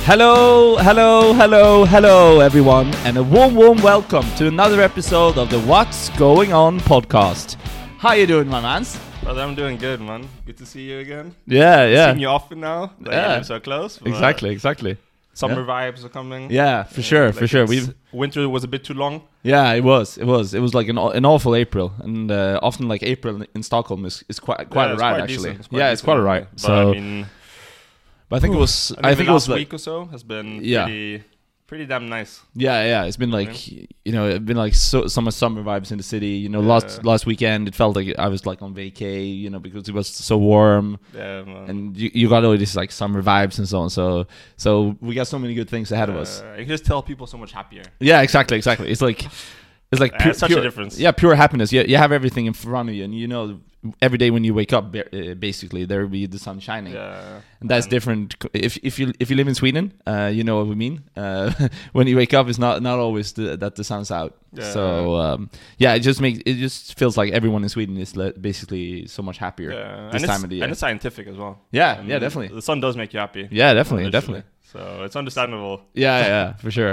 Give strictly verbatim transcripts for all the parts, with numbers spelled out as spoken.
Hello, hello, hello, hello, everyone, and a warm, warm welcome to another episode of the What's Going On podcast. How you doing, my mans? Brother, I'm doing good, man. Good to see you again. Yeah, yeah. Seeing you often now. That Yeah. you live so close. Exactly, exactly. Summer Yeah. vibes are coming. Yeah, for Yeah, sure, like for sure. it's- We've winter was a bit too long. yeah, it was, it was, it was like an aw- an awful April, and uh, often like April in Stockholm is, is quite quite Yeah, it's alright quite actually. decent. It's quite yeah, it's decent, quite alright. But So, I mean, but I think it was, I I think, think the it was last like week or so has been Yeah. pretty, pretty damn nice. yeah, yeah. It's been like you know, it's been like so summer summer vibes in the city. You know, last Yeah. last weekend it felt like I was like on vacay. You know, because it was so warm. Yeah, man. And you, you got all these like summer vibes and so on. So so we got so many good things ahead of us. Uh, you can just tell people so much happier. Yeah, exactly, exactly. It's like it's like Uh, pure, it's such a pure- difference. Yeah, pure happiness. You, you have everything in front of you, and you know every day when you wake up, ba- uh, basically there will be the sun shining. Yeah. And that's And- different. If if you if you live in Sweden, uh, you know what we mean. Uh, when you wake up, it's not not always the, that the sun's out. Yeah. So um, yeah, it just makes it just feels like everyone in Sweden is le- basically so much happier Yeah. this and time it's, of the year. And it's scientific as well. Yeah, And yeah, definitely. The sun does make you happy. Yeah, definitely, Literally. definitely. So it's understandable. Yeah, yeah, for sure.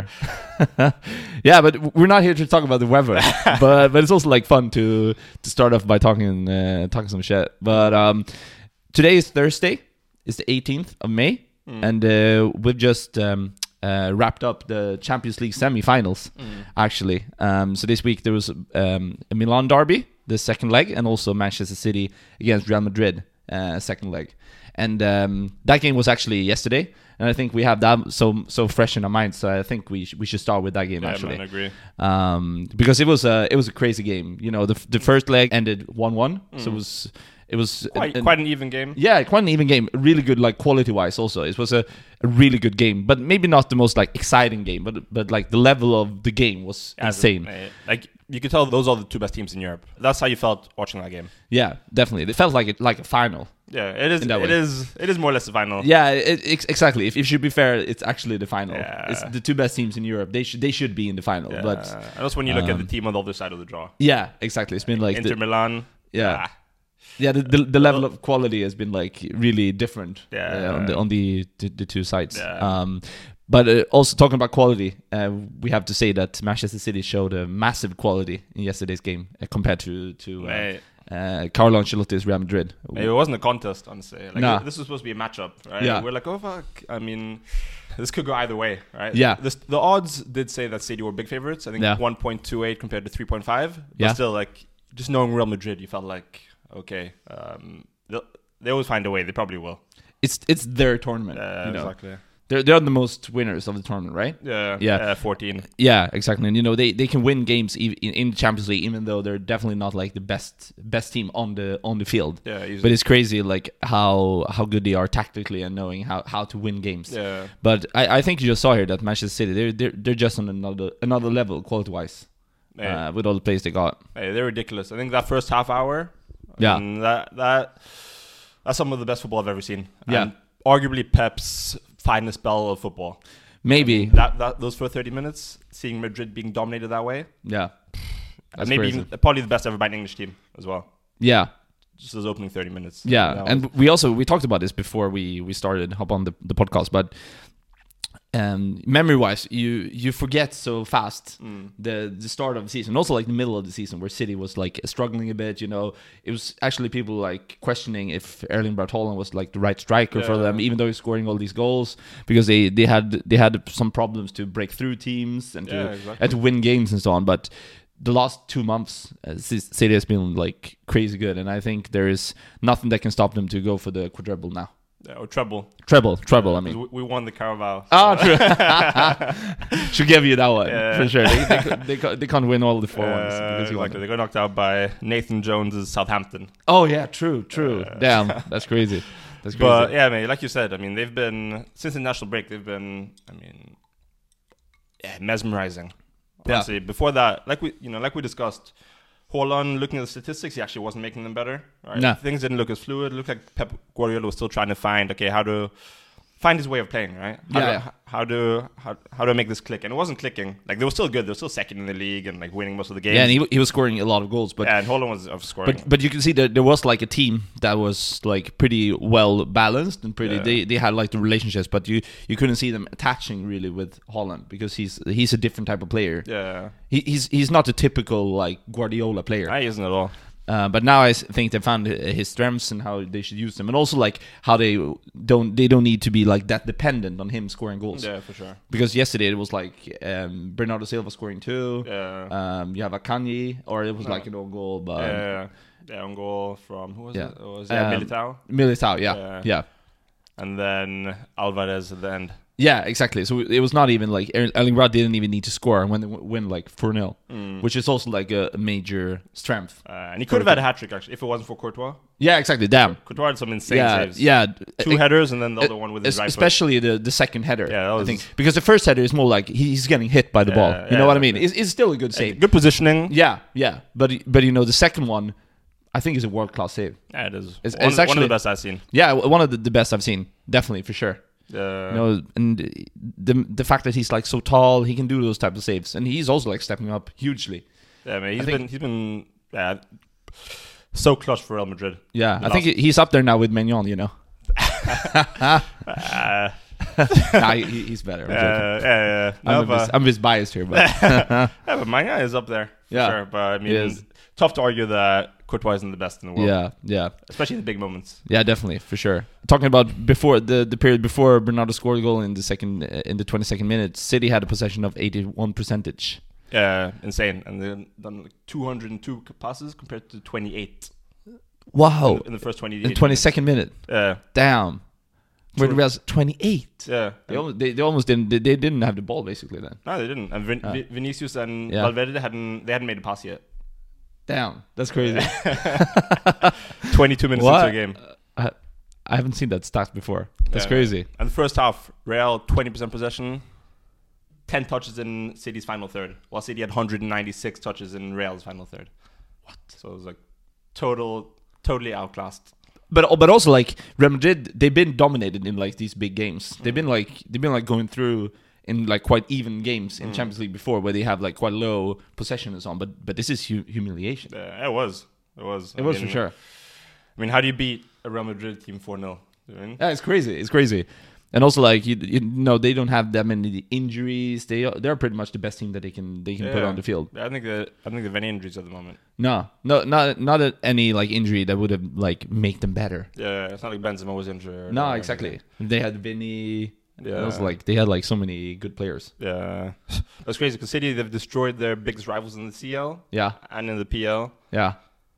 Yeah, but we're not here to talk about the weather, but but it's also like fun to to start off by talking uh, talking some shit. But um, today is Thursday. It's the eighteenth of May, Mm. and uh, we've just um, uh, wrapped up the Champions League semi-finals. Mm. Actually, um, so this week there was um, a Milan derby, the second leg, and also Manchester City against Real Madrid, uh, second leg. And um, that game was actually yesterday, and I think we have that so so fresh in our minds. So I think we sh- we should start with that game Yeah, actually, man, I agree. um, because it was a it was a crazy game. You know, the f- the first leg ended one one, so it Mm. was it was Quite, an- quite an even game. yeah, quite an even game. Really good, like quality wise. Also, it was a, a really good game, but maybe not the most like exciting game. But but like the level of the game was As insane. in, uh, like you could tell those are the two best teams in Europe. That's how you felt watching that game. Yeah, definitely. It felt like it like a final. Yeah, it is. In that It way. is. It is more or less the final. Yeah, it, ex- exactly. If if should be fair, it's actually the final. Yeah. It's the two best teams in Europe. They should they should be in the final. Yeah. But and also when you look at um, the team on the other side of the draw, yeah, exactly. It's been like Inter the, Milan. yeah. ah, yeah the, the the level of quality has been like really different. Yeah. uh, on the on the the, the two sides. Yeah. Um, but uh, also talking about quality, uh, we have to say that Manchester City showed a massive quality in yesterday's game uh, compared to to uh, mate, uh, Carlo Ancelotti's Real Madrid. it wasn't a contest, honestly. Like Nah. this was supposed to be a matchup, right? Yeah. We're like, oh fuck. I mean, this could go either way, right? Yeah. This, the odds did say that City were big favorites. I think Yeah. one point two eight compared to three point five. But Yeah. still, like just knowing Real Madrid, you felt like okay, um, they'll- they always find a way. They probably will. It's it's their tournament. Yeah, you know, exactly. they're they're the most winners of the tournament, right? Yeah, Yeah. uh, fourteen. Yeah, exactly. And you know they, they can win games ev- in, in the Champions League, even though they're definitely not like the best best team on the on the field. Yeah, easy. But it's crazy like how how good they are tactically and knowing how, how to win games. yeah. But I, I think you just saw here that Manchester City they're they're, they're just on another another level quality wise Hey, uh, with all the players they got. hey, they're ridiculous. I think that first half hour. Yeah. and that that that's some of the best football I've ever seen. Yeah. And arguably Pep's finest spell of football. Maybe That that those for thirty minutes, seeing Madrid being dominated that way. yeah, that's maybe crazy. even, probably the best ever by an English team as well. yeah. Just those opening thirty minutes. Yeah, That and was- we also we talked about this before we we started hop on the, the podcast, but um, memory wise, you you forget so fast Mm. the the start of the season, also like the middle of the season where City was like struggling a bit. You know, it was actually people like questioning if Erling Braut Haaland was like the right striker for Yeah. them, even though he's scoring all these goals because they they had they had some problems to break through teams and to Yeah, exactly. and to win games and so on, but. The last two months, uh, C- City has been like crazy good, and I think there is nothing that can stop them to go for the quadruple now. Yeah, or treble. Treble, treble. I 'Cause mean, we, we won the Carabao. oh, so- true. Should give you that one Yeah. for sure. They, they, ca- they, ca- they can't win all the four ones Uh, because you won exactly. them. They got knocked out by Nathan Jones's Southampton. Oh yeah, true, true. Uh, Damn, that's crazy. That's crazy. But yeah, man, like you said, I mean, they've been since the national break. They've been, I mean, yeah, mesmerizing. Yeah. Honestly, before that, like we, you know, like we discussed, Haaland, looking at the statistics, he actually wasn't making them better. Right? No. Things didn't look as fluid. It looked like Pep Guardiola was still trying to find, okay, how to find his way of playing, right? How Yeah. Do, how do how how do I make this click? And it wasn't clicking. Like they were still good. They were still second in the league and like winning most of the games. Yeah, and he he was scoring a lot of goals, but yeah, and Holland was of scoring. but but you can see that there was like a team that was like pretty well balanced and pretty. Yeah. They they had like the relationships, but you you couldn't see them attaching really with Holland because he's he's a different type of player. yeah, He, he's he's not a typical like Guardiola player. I isn't at all. Uh, but now I s- think they found his strengths and how they should use them, and also like how they don't they don't need to be like that dependent on him scoring goals. Yeah, for sure. Because yesterday it was like um, Bernardo Silva scoring two. Yeah, Um, you have Akanji, or it was No. like an own goal, but yeah, yeah, on goal from who was Yeah. it? It was yeah, Um, Militao, Militao, yeah, Yeah. yeah, and then Alvarez at the end. yeah, exactly. So it was not even like Er- Erling Braut didn't even need to score when they w- win like four nil, Mm. which is also like a, a major strength. Uh, and he could have had a hat trick actually if it wasn't for Courtois. Yeah, exactly. Damn. Courtois had some insane Yeah, saves. yeah. Two Uh, headers and then the uh, other one with his es- right foot. especially the the second header. Yeah, that was- I think because the first header is more like he's getting hit by the Yeah, ball. You yeah, know what I mean? exactly. It's, it's still a good Hey, save. good positioning. Yeah, yeah. But but you know the second one, I think is a world class save. Yeah, it is. It's- one, it's one of actually- the best I've seen. Yeah, w- one of the, the best I've seen, definitely for sure. Uh, You know, and the the fact that he's like so tall, he can do those type of saves, and he's also like stepping up hugely. yeah, man, he's I think- been he's been yeah, so clutch for Real Madrid. Yeah, The I think he's up there now with Maignan. You know, Uh, nah, he, he's better. I'm uh, joking. yeah, yeah. No, I'm, a but, bit, I'm just biased here, but yeah, but Magna is up there. For Yeah. sure. But I He mean, is. tough to argue that Courtois isn't the best in the world. yeah, yeah. especially in the big moments. Yeah, definitely for sure. Talking about before the, the period before Bernardo scored a goal in the second uh, in the twenty-second minute, City had a possession of eighty-one percentage. Yeah, insane. And they've done like two hundred two passes compared to twenty-eight Wow, in the first twenty. in the twenty-second minute. Yeah, Damn, where the True. Real's twenty-eight. yeah. They almost, they, they almost didn't they, they didn't have the ball basically then. No, they didn't. And Vin- Ah. Vi- Vinicius and Yeah. Valverde hadn't they hadn't made a pass yet. Damn, that's crazy. twenty-two minutes What? into a game. I, I haven't seen that stat before. That's Yeah. crazy. And the first half, Real twenty percent possession, ten touches in City's final third, while City had one hundred ninety-six touches in Real's final third. What? So it was like total, totally outclassed. But but also like Real Madrid, they've been dominated in like these big games. They've been like they've been like going through in like quite even games in Mm. Champions League before, where they have like quite low possession and so on. But but this is hu- humiliation. Yeah, it was. It was. It I was mean, for sure. I mean, how do you beat a Real Madrid team four nil? You know what I mean? Yeah, it's crazy. It's crazy. And also like you, you know they don't have that many injuries. They are, they're pretty much the best team that they can they can put Yeah. on the field. I think the I think the any injuries at the moment. No, no, not not a- any like injury that would have like make them better. Yeah, it's not like Benzema was injured. No, or exactly. They had Vinny. Yeah. It was like they had like so many good players. Yeah, that's crazy because City they've destroyed their biggest rivals in the C L Yeah, and in the P L yeah,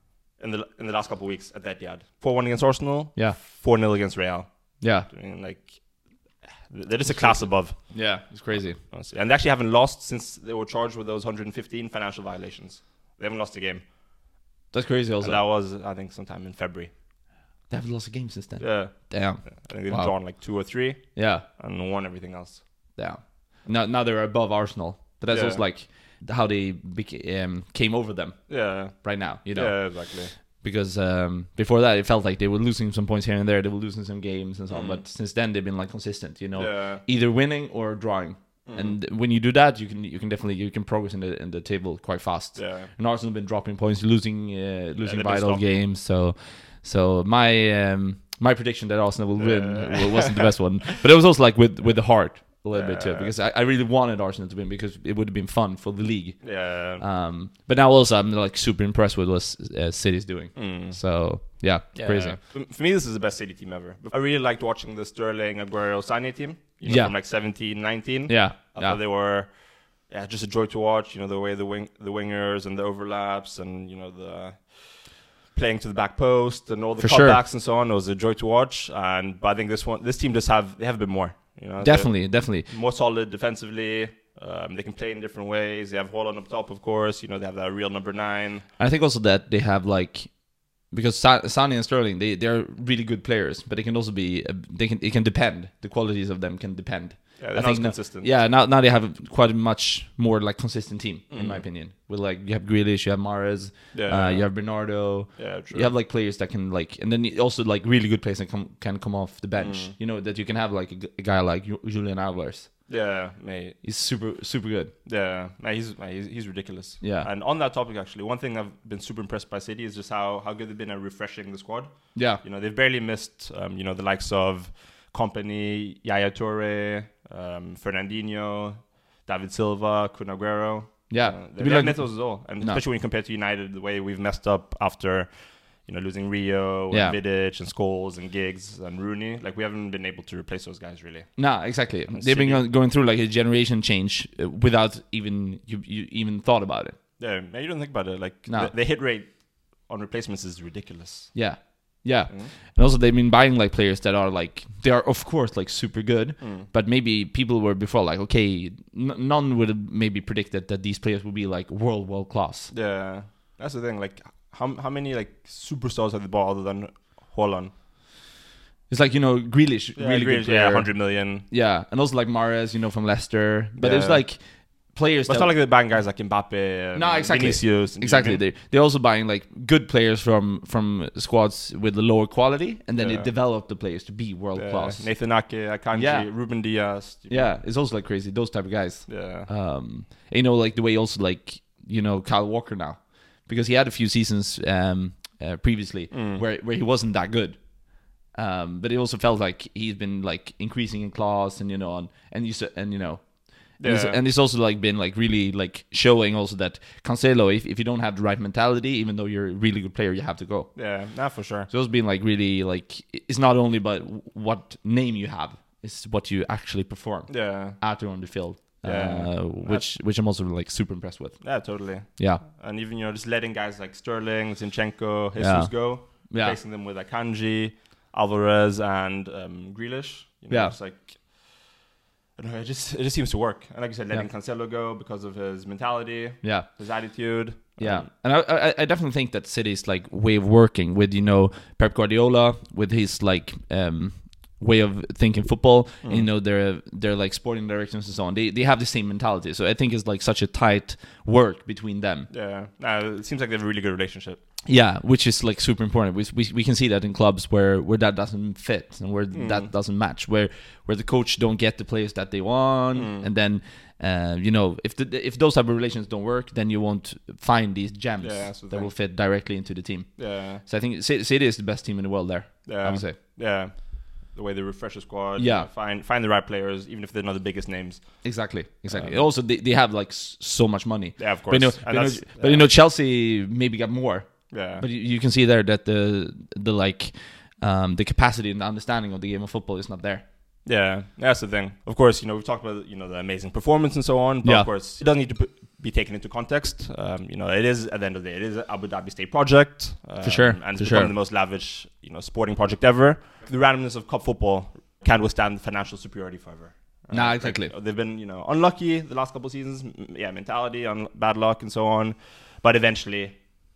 in the in the last couple of weeks at Etihad. four one against Arsenal. yeah, four nil against Real. yeah, I mean, like they're just a class above, yeah. It's crazy. honestly. And they actually haven't lost since they were charged with those one hundred fifteen financial violations. They haven't lost a game. That's crazy. Also, And that was, I think, sometime in February. they haven't lost a game since then. Yeah, Damn. I think they've Wow. drawn like two or three Yeah, and won everything else. damn. Now now they're above Arsenal, but that's Yeah. also like how they beca- um, came over them Yeah, right now. You know, yeah, exactly. because um, before that it felt like they were losing some points here and there. They were losing some games and so on. Mm. But since then they've been like consistent. You know, Yeah, either winning or drawing. Mm. And when you do that, you can you can definitely you can progress in the in the table quite fast. yeah. And Arsenal have been dropping points, losing uh, losing they've been vital stopping. games. So so my um, my prediction that Arsenal will win Yeah. uh, wasn't the best one, but it was also like with with the heart a little bit too, Yeah. because I, I really wanted Arsenal to win because it would have been fun for the league. Yeah. Um, but now also I'm like super impressed with what uh, City's doing. Mm. So yeah, it's Yeah. crazy. For for me, this is the best City team ever. I really liked watching the Sterling, Aguero, Sané team. You know, Yeah. From like seventeen, nineteen. Yeah, I yeah, thought they were, yeah, just a joy to watch. You know, the way the wing, the wingers and the overlaps, and you know the playing to the back post and all the For sure. cutbacks and so on. It was a joy to watch. And but I think this one, this team just have they have a bit more. You know, definitely, definitely. They're more solid defensively. Um, they can play in different ways. They have Holland up top, of course. You know, they have that real number nine. I think also that they have like because Sa- Sané and Sterling they they're really good players, but they can also be uh, they can it can depend. The qualities of them can depend. Yeah, they're I not think as no- consistent. yeah, now now they have quite a much more like consistent team in my Mm. opinion. With like you have Grealish, you have Mahrez, Yeah. uh, you have Bernardo. Yeah, true. You have like players that can like, and then you also like really good players that come, can come off the bench. Mm. You know that you can have like a, g- a guy like Ju- Julian Alvarez. Yeah, mate. He's super super good. Yeah, mate, he's, mate, he's he's ridiculous. Yeah. And on that topic, actually, one thing I've been super impressed by City is just how how good they've been at refreshing the squad. Yeah, You know, they've barely missed, um, you know, the likes of Company, Yaya Toure, um, Fernandinho, David Silva, Kun Aguero. yeah. Uh, I they mean, have like- mythos as well. And No. especially when you compare to United, the way we've messed up after, you know, losing Rio, Yeah. and Vidic, and Scholes, and Giggs, and Rooney. Like, we haven't been able to replace those guys, really. No, exactly. And They've been City- go- going through like a generation change uh, without even you, you even thought about it. Yeah, man, you don't think about it. Like, No. the, the hit rate on replacements is ridiculous. Yeah, yeah. Mm. And also they've been buying like players that are like they are of course like super good, Mm. but maybe people were before like okay, n- none would have maybe predicted that these players would be like world world class. Yeah, that's the thing. Like, how how many like superstars have they bought other than Holland? It's like you know Grealish, Yeah, really Grealish, good player. yeah, one hundred million. Yeah, and also like Mahrez, you know, from Leicester. But there's Yeah. like players But it's that not like they're buying guys like Mbappe, and No, exactly. Vinicius. and- exactly you know they they're also buying like good players from from squads with the lower quality, and then Yeah. they develop the players to be world what I mean? class. Yeah, Nathan Ake, Akanji, Yeah. Ruben Diaz. you know. Yeah, it's also like crazy. Those type of guys. Yeah. Um, you know, like the way also like you know Kyle Walker now, because he had a few seasons um uh, previously Mm. where where he wasn't that good. Um, but it also felt like he's been like increasing in class, and you know, and and you s- and you know, and, it's, Yeah. and it's also like been like really like showing also that Cancelo, if, if you don't have the right mentality, even though you're a really good player, you have to go. Yeah, nah, for sure. So it's been like really like it's not only about what name you have, it's what you actually perform Yeah, out there on the field. Yeah. Uh, which which I'm also like super impressed with. yeah, totally. Yeah, And even, you know, just letting guys like Sterling, Zinchenko, Jesus Yeah. go, yeah, replacing them with Akanji, Alvarez, and um, Grealish. You know, Yeah. It's like, I don't know, it just, it just seems to work. And like you said, letting Cancelo go because of his mentality, yeah. his attitude. Yeah, Um, and I, I I definitely think that City's like way of working with you know Pep Guardiola with his like um way of thinking football. Mm. You know their their like sporting directions and so on. They they have the same mentality. So I think it's like such a tight work between them. yeah, nah, it seems like they have a really good relationship. Yeah, which is like super important. We we, we can see that in clubs where, where that doesn't fit and where Mm. that doesn't match, where where the coach don't get the players that they want, Mm. and then uh, you know if the if those type of relations don't work, then you won't find these gems Yeah, that's the that thing. will fit directly into the team. Yeah, So I think Ci- City is the best team in the world there. I yeah, would say. yeah. The way they refresh the squad, Yeah. you know, find find the right players, even if they're not the biggest names. Exactly, exactly. Um, also, they, they have like s- so much money. Yeah, of course. But you know, And but, you know, that's- but you know, Chelsea maybe got more. Yeah, But you, you can see there that the the like um, the capacity and the understanding of the game of football is not there. yeah, that's the thing. Of course, you know, we've talked about, you know, the amazing performance and so on, but Yeah. of course, it does need to put, be taken into context. Um, you know, it is, at the end of the day, it is an Abu Dhabi State project. Um, For sure, And for it's become sure. the most lavish, you know, sporting project ever. The randomness of cup football can't withstand financial superiority forever. Uh, Nah, like, exactly. they've been, you know, unlucky the last couple of seasons. M- Yeah, mentality, un- bad luck and so on. But eventually,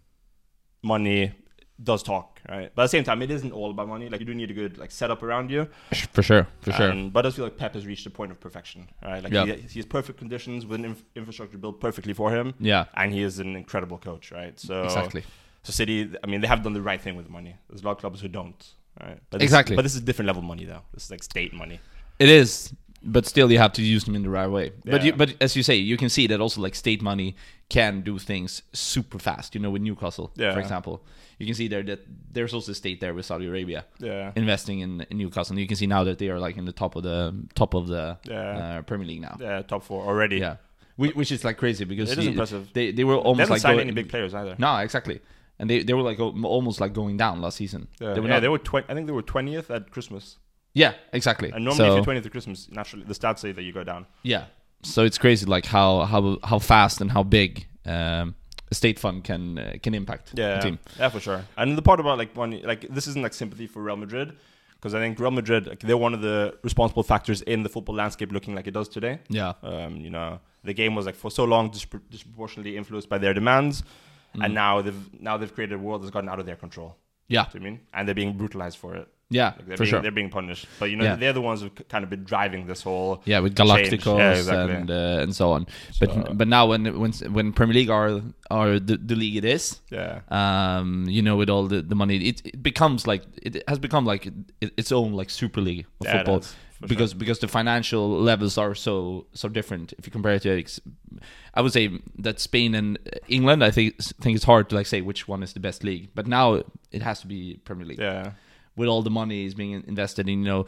money does talk, right? But at the same time, it isn't all about money. Like, you do need a good like setup around you. For sure, for sure. And, but I feel like Pep has reached the point of perfection, right? Like Yeah. he, he has perfect conditions with an inf- infrastructure built perfectly for him, yeah, and he is an incredible coach, right? So exactly. So City, I mean, they have done the right thing with money. There's a lot of clubs who don't, right? But this, Exactly. But this is different level money, though. This is like state money. It is, but still you have to use them in the right way. But Yeah. you, but as you say, you can see that also like state money can do things super fast. You know, with Newcastle, Yeah. for example, you can see there that there's also a state there with Saudi Arabia Yeah. investing in, in Newcastle. And you can see now that they are like in the top of the top of the Yeah. uh, Premier League now. Yeah. Top four already. Yeah, which, which is like crazy because It is you- impressive. They they were They almost haven't like signed go- any big players either. No, exactly, and they, they were like o- almost like going down last season. Yeah. They were yeah, not- they were. Tw- I think they were twentieth at Christmas. yeah, exactly. And normally, if So- you're twentieth at Christmas, naturally the stats say that you go down. Yeah. So it's crazy, like how how how fast and how big um, a state fund can uh, can impact Yeah, a team. yeah, for sure. And the part about like money, like this isn't like sympathy for Real Madrid, because I think Real Madrid, like, they're one of the responsible factors in the football landscape looking like it does today. Yeah. Um, you know, the game was like for so long dispro- disproportionately influenced by their demands, Mm. and now they've now they've created a world that's gotten out of their control. Yeah. Do you know what I mean? And they're being brutalized for it. Yeah, Like they're for being, sure. They're being punished, but you know Yeah. they're the ones who've kind of been driving this whole. Yeah, with change. Galacticos Yeah, exactly. and uh, and so on. But So- but now when when when Premier League are are the, the league it is, Yeah. um, you know, with all the, the money, it, it becomes like it has become like it, its own like super league of Yeah, it football does, for because sure. because the financial levels are so so different if you compare it to. ex- I would say that Spain and England, I think think it's hard to like say which one is the best league, but now it has to be Premier League. Yeah. With all the money is being invested in, you know,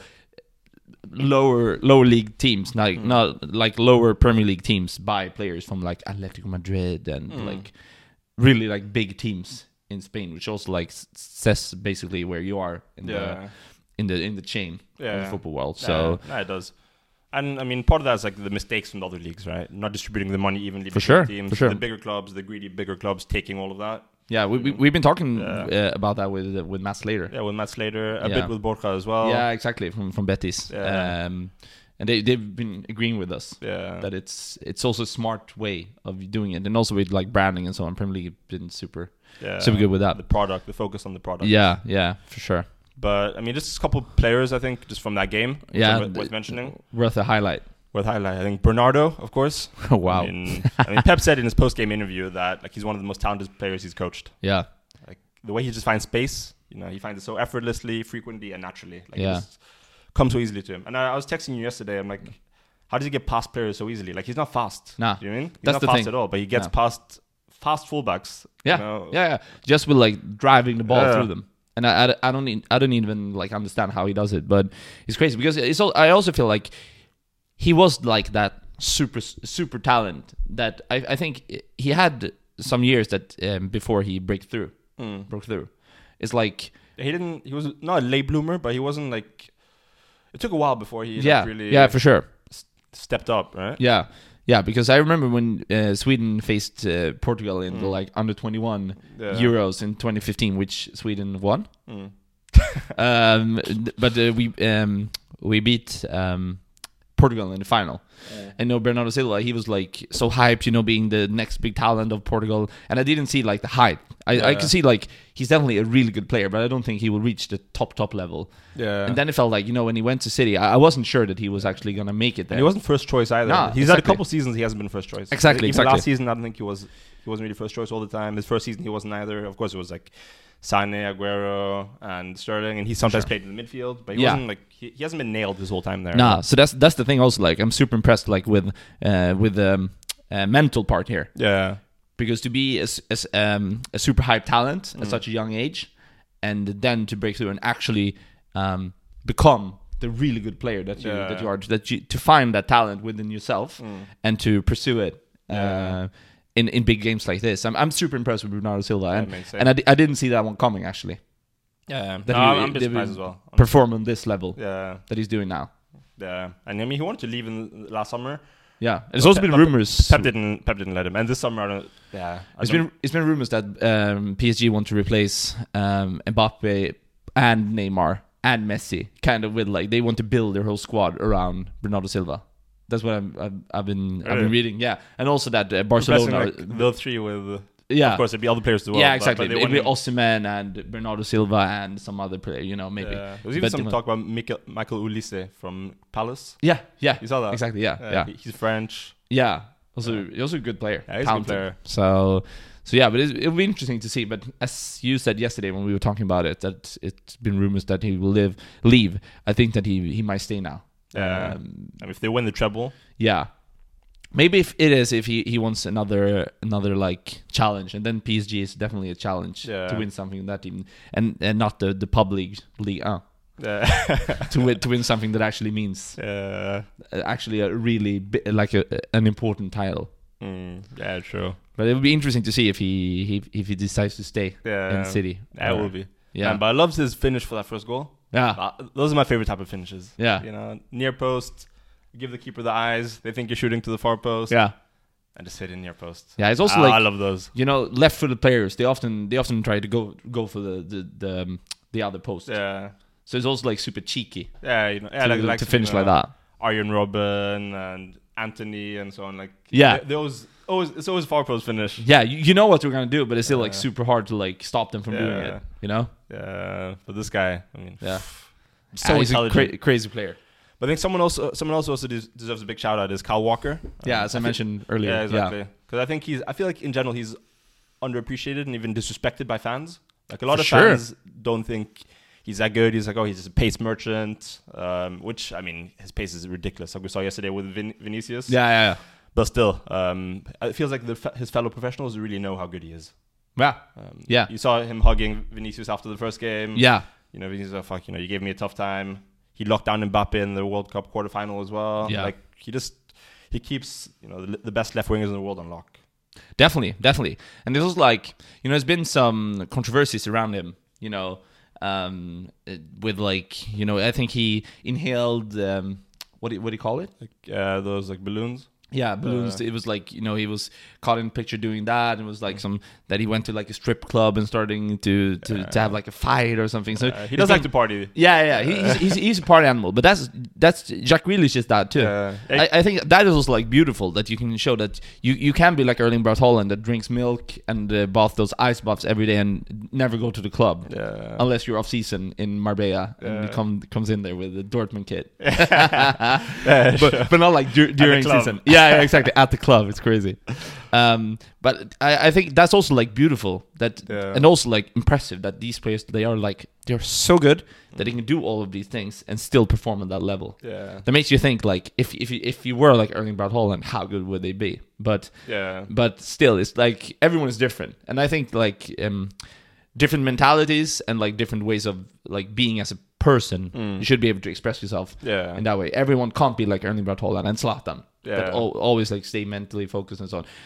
lower lower league teams, like Mm. not like lower Premier League teams buy players from like Atletico Madrid and Mm. like really like big teams in Spain, which also like s- says basically where you are in Yeah. the in the in the chain of Yeah. the football world. Yeah, So yeah, it does. And I mean, part of that is like the mistakes from the other leagues, right? Not distributing the money evenly For between sure, teams. for sure. The bigger clubs, the greedy bigger clubs, taking all of that. yeah, we, we we've been talking Yeah. uh, about that with uh, with Matt Slater. Yeah, with Matt Slater, a Yeah. bit with Borja as well. Yeah, exactly from from Betis. Yeah. Um, and they they've been agreeing with us. Yeah. That it's it's also a smart way of doing it, and also with like branding and so on. Premier League have been super yeah. super good with that. The product, the focus on the product. Yeah, yeah, for sure. But I mean, just a couple players, I think, just from that game. which Yeah, are worth- th- worth mentioning. Worth a highlight. Worth highlight. I think Bernardo, of course. Oh, wow. I mean, I mean, Pep said in his post-game interview that like he's one of the most talented players he's coached. Yeah, Like the way he just finds space, you know, he finds it so effortlessly, frequently, and naturally. Like Yeah. it just comes so easily to him. And I, I was texting you yesterday. I'm like, how does he get past players so easily? Like he's not fast. Nah, Do you know what I mean? He's that's not the fast thing. at all, but he gets No. past fast fullbacks. yeah, You know? yeah, yeah. Just with like driving the ball Yeah. through them, and I, I, I don't need, I don't even like understand how he does it, but it's crazy because it's. All, I also feel like he was like that super super talent that I, I think he had some years that um, before he break through Mm. broke through. It's like He didn't. He was not a late bloomer, but he wasn't like. It took a while before he like, yeah, really yeah, for sure. stepped up, right? Yeah, yeah, because I remember when uh, Sweden faced uh, Portugal in the Mm. like under twenty-one Yeah. Euros in twenty fifteen, which Sweden won. Mm. um, th- but uh, we um, we beat um, Portugal in the final. And you know, Bernardo Silva, he was like so hyped, you know, being the next big talent of Portugal. And I didn't see like the hype. I, I Yeah. could see like he's definitely a really good player, but I don't think he will reach the top top level. Yeah. And then it felt like, you know, when he went to City, I, I wasn't sure that he was actually gonna make it And there. he wasn't first choice either. Nah, he's had a exactly. couple seasons he hasn't been first choice. Exactly, Even exactly. Last season, I don't think he was. He wasn't really first choice all the time. His first season, he wasn't either. Of course, it was like Sane, Aguero, and Sterling, and he sometimes Sure. played in the midfield. But he Yeah. wasn't like he, he hasn't been nailed this whole time there. Nah, so that's that's the thing. Also, like I'm super impressed, like with uh, with the um, uh, mental part here, Yeah. because to be as as um, a super hype talent at Mm. such a young age, and then to break through and actually um, become the really good player that you Yeah. that you are, that you to find that talent within yourself Mm. and to pursue it. Yeah. Uh, in, in big games like this, I'm I'm super impressed with Bernardo Silva, That and makes sense. and I, di- I didn't see that one coming actually. Yeah. That No, he- I'm a bit they surprised will as well. I'm- Perform on this level Yeah. that he's doing now. Yeah. And I mean, he wanted to leave in last summer. Yeah, there's But also Pep- been but rumors. Pep didn't. Pep didn't let him. And this summer, I don't. Yeah. I It's don't- been it's been rumors that um, P S G want to replace um, Mbappe and Neymar and Messi, kind of with like they want to build their whole squad around Bernardo Silva. That's what I've, I've, I've been I've Really? been reading. Yeah, and also that uh, Impressing, Barcelona. like, the three with. yeah, Of course, it'd be other players as well. yeah, but- exactly. But they It'd be wanted- Osimhen and Bernardo Silva and some other player. You know, maybe. Yeah. There was even But some they talk about Michael, Michael Ulisse from Palace. Yeah, yeah, You saw that? exactly. Yeah, Uh, yeah, he- He's French. yeah. Also, he's also a good player. Yeah, he's a good talented. player. So, so yeah, but it's, it'll be interesting to see. But as you said yesterday when we were talking about it, that it's been rumors that he will live leave. I think that he he might stay now. Yeah. Um, I mean, if they win the treble, yeah. Maybe if it is if he, he wants another another like challenge, and then P S G is definitely a challenge Yeah. to win something that even and and not the the pub league league uh, uh, to win to win something that actually means uh, uh, actually a really bi- like a, an important title. mm, yeah, true. But it would be interesting to see if he, he if he decides to stay Yeah, in City. Yeah, it Or- will be. Yeah, Um, but I loved his finish for that first goal. yeah, Uh, those are my favorite type of finishes. Yeah. You know, near post, give the keeper the eyes. They think you're shooting to the far post. yeah, And just hit in near post. yeah. It's also Ah, like I love those. you know, left-footed players. They often they often try to go go for the the the, um, the other post. Yeah. So it's also like super cheeky Yeah, you know, yeah, to, like, like to finish you know, like that. Arjen Robben and Anthony and so on. Like, Yeah. they, they always, always, it's always far post finish. Yeah, you, you know what they're gonna do, but it's still like Yeah. super hard to like stop them from doing Yeah. it. You know? Yeah, but this guy, I mean, Yeah. So Uh, he's a intelligent. cra- crazy player. But I think someone also someone else also des- deserves a big shout out is Kyle Walker. Yeah, Um, as I, I think- mentioned earlier. Yeah, exactly. Because I think he's. I feel like in general he's underappreciated and even disrespected by fans. Like a lot For of sure. fans don't think he's that good. He's like, oh, he's just a pace merchant. Um, which I mean, his pace is ridiculous. Like we saw yesterday with Vin- Vinicius. Yeah, yeah, yeah. But still, um, it feels like the fe- his fellow professionals really know how good he is. Yeah, Um, Yeah. You saw him hugging Vinicius after the first game. yeah. You know, Vinicius, oh, fuck, you know, you gave me a tough time. He locked down Mbappe in the World Cup quarterfinal as well. Yeah. Like, he just, he keeps, you know, the, the best left wingers in the world on lock. Definitely, definitely. And this was like, you know, there's been some controversies around him, you know, um, uh, with like, you know, I think he inhaled, um, what do you, what do you call it? Like, uh, those, like, balloons. Yeah, balloons. Uh, it was like, you know, he was caught in a picture doing that. And it was like some, that he went to like a strip club and starting to, to, to have like a fight or something. So Uh, he does like to party. Yeah, yeah, he, he's, he's he's a party animal, but that's that's Jack Grealish is that too. Yeah. I, I think that is also like beautiful that you can show that you, you can be like Erling Braut Haaland that drinks milk and uh, bath those ice baths every day and never go to the club Yeah. unless you're off season in Marbella and Yeah. he come comes in there with a Dortmund kit, Yeah, sure. but but not like dur- during club. season. Yeah, yeah, exactly at the club. It's crazy. Um, but I, I think that's also like beautiful that Yeah. and also like impressive that these players they are like they're so good that they can do all of these things and still perform at that level. Yeah. That makes you think like if if you, if you were like Erling Braut Haaland, how good would they be? But Yeah. but still, it's like everyone is different, and I think like um, different mentalities and like different ways of like being as a person. Mm. You should be able to express yourself Yeah. in that way. Everyone can't be like Erling Braut Haaland and Zlatan. Yeah. That al- always like stay mentally focused and so on.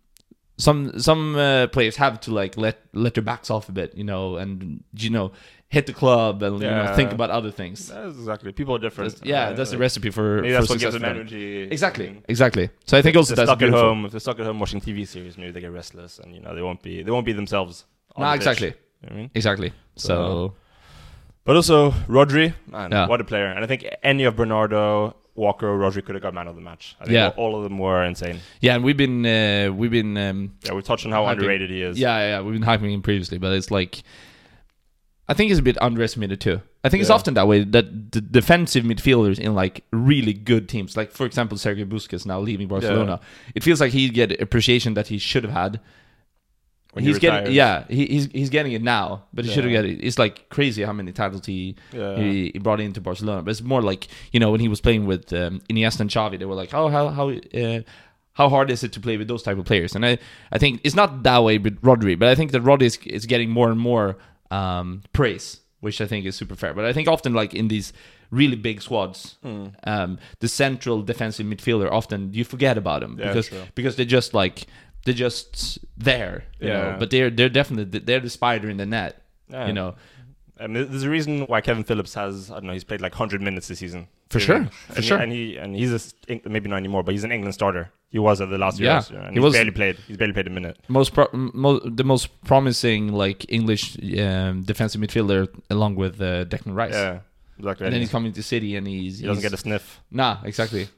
Some some uh, players have to like let let their backs off a bit, you know, and you know hit the club and you know Yeah. think about other things. That's exactly. People are different. That's- yeah, Uh, that's the like, recipe for Maybe for that's what gives success them for them. energy. Exactly, I mean, exactly. So I think also if they're that's stuck at beautiful. home. If they're stuck at home watching T V series, maybe they get restless, and you know they won't be they won't be themselves. on No, the pitch. exactly, You know what I mean? exactly. So, So- But also Rodri, man, Yeah. what a player! And I think any of Bernardo, Walker, or Rodri could have got man of the match. I think Yeah. all, all of them were insane. yeah, and we've been uh, we've been um, Yeah, we touched on how Hyping. underrated he is. yeah yeah we've been hyping him previously, but it's like I think he's a bit underestimated too. I think it's Yeah. often that way that the defensive midfielders in like really good teams, like for example Sergio Busquets now leaving Barcelona, it feels like he get appreciation that he should have had. When he he's getting retires. yeah he, he's he's getting it now, but he should have Yeah. get it. It's like crazy how many titles he, Yeah. he he brought into Barcelona. But it's more like you know when he was playing with um, Iniesta and Xavi, they were like, oh how how uh, how hard is it to play with those type of players? And I I think it's not that way with Rodri, but I think that Rodri is, is getting more and more um, praise, which I think is super fair. But I think often like in these really big squads, Mm. um, the central defensive midfielder often you forget about them Yeah, because true. because they're just like they're just there, you Yeah. know. But they're they're definitely they're the spider in the net, Yeah. you know. I mean, there's a reason why Kevin Phillips has I don't know he's played like one hundred minutes this season. For You sure, know? for and sure. He, and he and he's a, st- maybe not anymore, but he's an England starter. He was at the last Yeah, years, you know, and he he's was- barely played. He's barely played a minute. Most pro- mo- the most promising like English um, defensive midfielder along with uh, Declan Rice. Yeah, exactly. And then he's coming to City and he's he doesn't he's- get a sniff. Nah, exactly.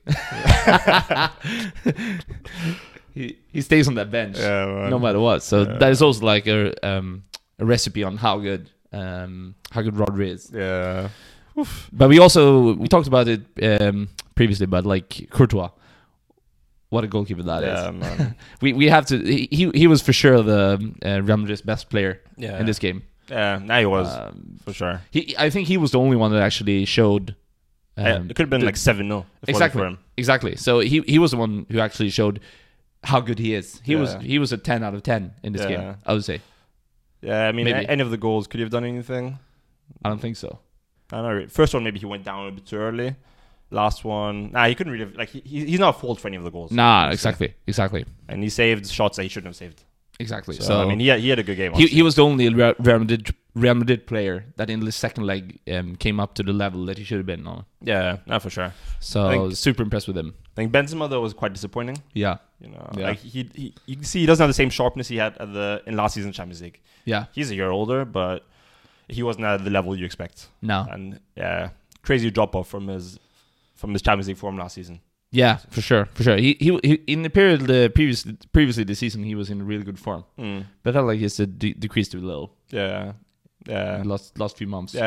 he he stays on that bench Yeah, man. no matter what. So Yeah. that is also like a um, a recipe on how good um, how good Rodri is. Yeah, But we also we talked about it um, previously, but like Courtois, what a goalkeeper that is. yeah, man. We we have to. He he, he was for sure the uh, Real Madrid's best player Yeah, in this game. Yeah, now he was Um, for sure. he I think he was the only one that actually showed. Yeah, Um, it could have been the- like seven nil. Exactly. For him. Exactly. So he he was the one who actually showed how good he is. He was Yeah. he was a ten out of ten in this Yeah. game. I would say. Yeah, I mean, Maybe. a- any of the goals could he have done anything? I don't think so. I don't know. First one, maybe he went down a bit too early. Last one, nah, he couldn't really have, like he, he- he's not at fault for any of the goals. Nah, exactly, exactly, And he saved shots that he shouldn't have saved. exactly. So, So, I mean, he had, he had a good game. he honestly. he was the only Real Real Madrid Real Madrid player that in the second leg um, came up to the level that he should have been on. yeah, not for sure. So I think- super impressed with him. I think Benzema though was quite disappointing. Yeah, You know, Yeah. like he, he you can see he doesn't have the same sharpness he had at the in last season's Champions League. yeah. He's a year older, but he wasn't at the level you expect. No, And yeah, crazy drop off from his from his Champions League form last season. yeah, for sure, for sure. He he, he in the period the previous previously this season he was in really good form, Mm. but I felt like he's uh, de- decreased a little Yeah, yeah, the last last few months. yeah.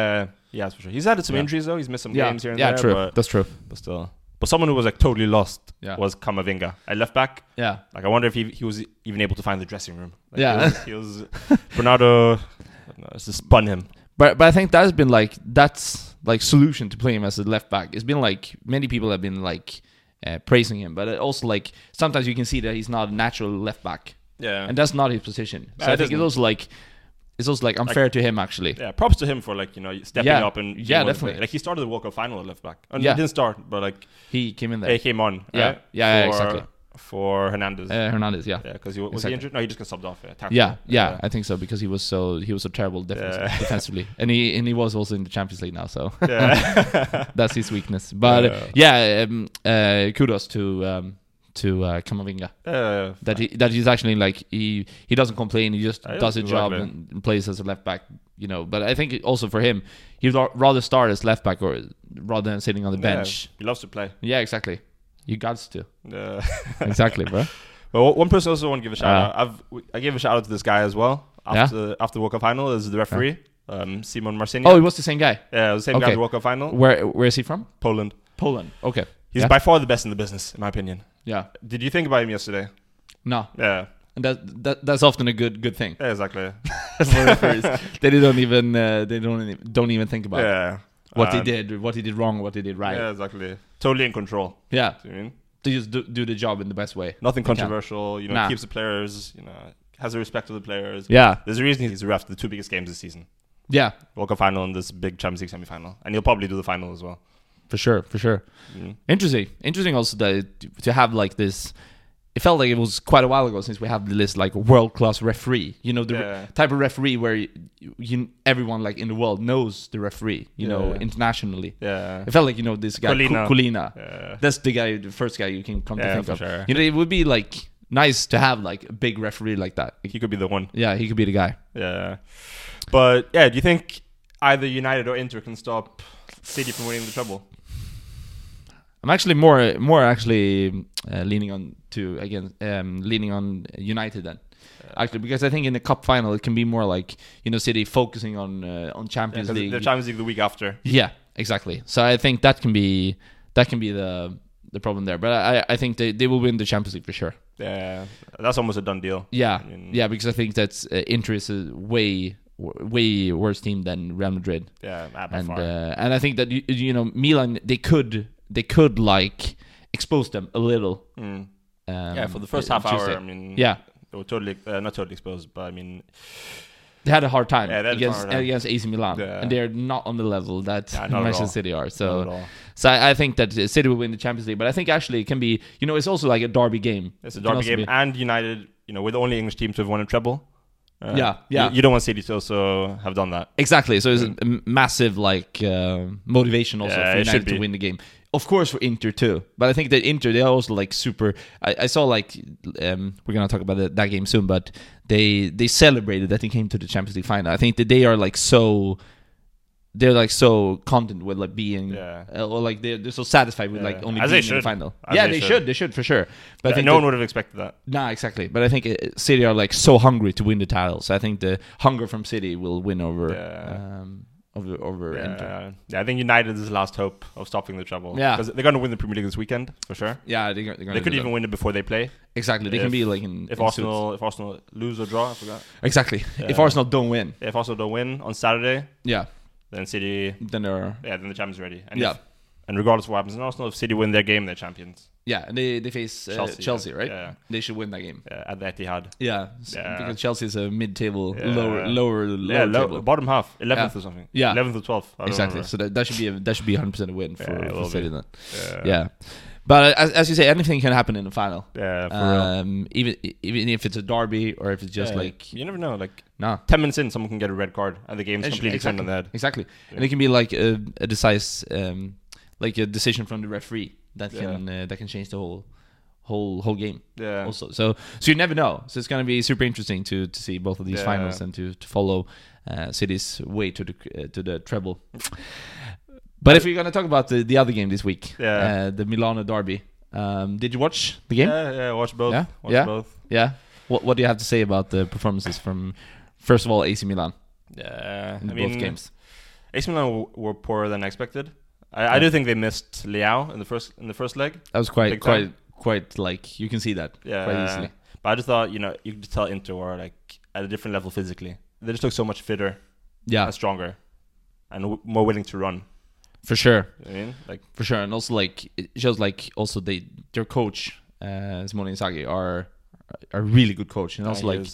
Yeah, that's for sure. He's had some Yeah. injuries though. He's missed some Yeah, games here and yeah, there. true. But, That's true. but still, but someone who was like totally lost Yeah. was Camavinga at left back. Yeah, Like I wonder if he he was even able to find the dressing room. Like, Yeah. he was, he was Bernardo uh, just spun him. but but I think that's been like that's like solution to play him as a left back. It's been like many people have been like uh, praising him, but it also like sometimes you can see that he's not a natural left back, Yeah, and that's not his position. So Yeah, I it think it's isn't. also like it's also like unfair to him actually. yeah. Props to him for like you know stepping Yeah. up and being Yeah, one to definitely. play. Like he started the World Cup final at left back. And Yeah. he didn't start, but like He came in there. he came on. Yeah. right? Yeah, yeah, for, exactly. For Hernandez. Uh, Hernandez, yeah. yeah, because he was exactly. he injured? No, he just got subbed off. Yeah, tactical. Yeah, yeah, I think so because he was so he was so terrible defense, Yeah. defensively, and he and he was also in the Champions League now, so Yeah. that's his weakness. But uh, yeah, um, uh, kudos to um, to uh, Camavinga uh, that he that he's actually like he he doesn't complain, he just Yeah, does a job exactly. and, and plays as a left back, you know. But I think also for him, he'd ra- rather start as left back or rather than sitting on the yeah, bench. he loves to play. Yeah, exactly. You got to Uh, exactly, bro. Well, one person I also want to give a shout Uh, out. I've I gave a shout out to this guy as well after after the World Cup final. Is the referee um, Simon Marciniak? Oh, it was the same guy. yeah, the same guy okay. at the World Cup final. Where where is he from? Poland. Poland. Okay. He's Yeah. by far the best in the business, in my opinion. Yeah. Did you think about him yesterday? No. Yeah, And that, that that's often a good good thing. yeah, exactly. For referees. They don't even uh, they don't even, don't even think about yeah, what Uh, they did, what they did wrong, what they did right. Yeah, Yeah. exactly. Totally in control. Do you mean They just do, do the job in the best way. nothing They can. controversial? You know, Nah. keeps the players. You know, has the respect of the players. Yeah. There's a reason he's the ref of the two biggest games this season: Yeah. World Cup final and this big Champions League semi-final, and he'll probably do the final as well. For sure, for sure. Mm. Interesting. Interesting also that to have like this. It felt like it was quite a while ago since we have this like world class referee. You know, the re- Yeah. type of referee where you, you, everyone like in the world knows the referee. You know, Yeah. internationally. Yeah. It felt like you know this guy Colina. Cu- Colina. Yeah. That's the guy, the first guy you can come Yeah, to think for of. sure. You know, it would be like nice to have like a big referee like that. He could be the one. Yeah, he could be the guy. Yeah. But yeah, do you think either United or Inter can stop City from winning the treble? I'm actually more more actually uh, leaning on to again um, leaning on United then. Actually, because I think in the cup final it can be more like you know City focusing on uh, on Champions Yeah, League. they're Champions League the week after. Yeah, exactly. So I think that can be that can be the the problem there. But I I think they, they will win the Champions League for sure. Yeah, that's almost a done deal. Yeah, I mean- yeah, because I think that's uh, Inter is a way way worse team than Real Madrid. Yeah, ah, by and far. uh, and I think that you, you know Milan they could they could like expose them a little. Mm. Um, Yeah, for the first uh, half Tuesday. hour, I mean, Yeah, they were totally uh, not totally exposed, but I mean, they had a hard time Yeah, they had a against hard time. against A C Milan, Yeah. and they're not on the level that Yeah, not at Manchester all. City are. not So at all. so I, I think that City will win the Champions League, but I think actually it can be you know it's also like a derby game. It's a It can derby also game, be- and United, you know, we're the only English team to have won a treble. Uh, Yeah, yeah. You, you don't want City to also have done that. Exactly. So it's a m- massive like uh, motivation also Yeah, for it United should to be. win the game. Of course for Inter too, but I think that Inter they are also like super. I, I saw like um, we're gonna talk about the, that game soon, but they they celebrated that they came to the Champions League final. I think that they are like so. They're like so content with like being, Yeah. uh, or like they're, they're so satisfied with Yeah. like only As being they in the should. final. As yeah, they they should. should. They should for sure. But I Yeah, think no that- one would have expected that. Nah, exactly. But I think uh, City are like so hungry to win the title. So I think the hunger from City will win over Yeah. um, over over Inter. Yeah, yeah, I think United is the last hope of stopping the treble. Yeah. because they're going to win the Premier League this weekend for sure. Yeah, they're, they're gonna They could do even that. win it before they play. Exactly. They can if- be like in If in Arsenal, if Arsenal lose or draw, I forgot. suits. Exactly. If Yeah. Arsenal don't win, If Arsenal don't win on Saturday, yeah, then City, then they're yeah, then the champions are ready. And yeah, if, and regardless of what happens in Arsenal, if City win their game, they're champions. yeah, and they they face uh, Chelsea, Chelsea, right? yeah. They should win that game. Yeah, at the Etihad. Yeah, s- Yeah. because Chelsea is a mid-table, Yeah. lower, lower, lower Yeah, low, table. bottom half, eleventh Yeah. or something. Yeah. eleventh or twelfth. I don't Exactly. remember. So that, that should be a, that should be one hundred percent a win for, Yeah, it for will City be. then. Yeah, Yeah, but as, as you say, anything can happen in the final. yeah, for real. Um, even even if it's a derby or if it's just Yeah, like you never know. Like no, ten minutes in, someone can get a red card, and the game's Ex- completely turned exactly. on the head. exactly, Yeah. and it can be like a, a decisive, um, like a decision from the referee that Yeah. can uh, that can change the whole whole whole game. Yeah, Also, so so you never know. So it's gonna be super interesting to to see both of these Yeah. finals and to to follow uh, City's way to the uh, to the treble. But if we're gonna talk about the, the other game this week, Yeah. uh, the Milano derby, um, did you watch the game? yeah, yeah. Watch both. Yeah? Watch Yeah? both. Yeah. What What do you have to say about the performances from, first of all, A C Milan Yeah, in I both mean, games? A C Milan w- were poorer than expected. I, I do think they missed Leao in the first in the first leg. That was quite Big quite time. quite like you can see that Yeah, quite easily. but I just thought, you know, you could tell Inter were like at a different level physically. They just look so much fitter Yeah, and stronger and w- more willing to run. for sure, You know what I mean, like for sure, and also like it shows like also they their coach uh, Simone Inzaghi are are really good coach, and also he like is.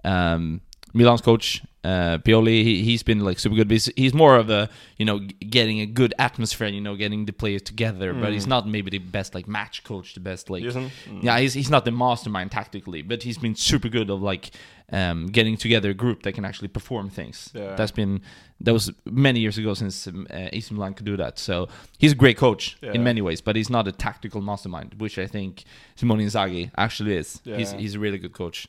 um, Milan's coach uh, Pioli, he, he's been like super good. But he's, he's more of a you know g- getting a good atmosphere, you know, getting the players together. But he's Mm. not maybe the best like match coach, the best like He isn't? Mm. yeah, he's he's not the mastermind tactically, but he's been super good of like um, getting together a group that can actually perform things. Yeah. That's been that was many years ago since um, uh, A C Milan could do that. So he's a great coach Yeah. in many ways, but he's not a tactical mastermind, which I think Simone Inzaghi actually is. He's Yeah. he's a really good coach.